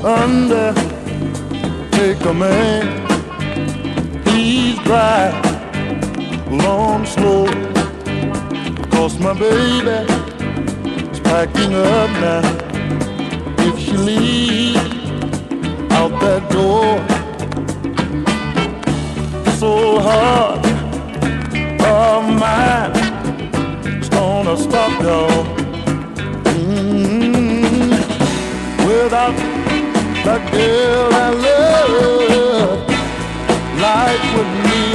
undertaker man. Please drive along slow, 'cause my baby is packing up now. If she leaves out that door, so hard of mine is gonna stop, y'all. Without that girl I love, life would mean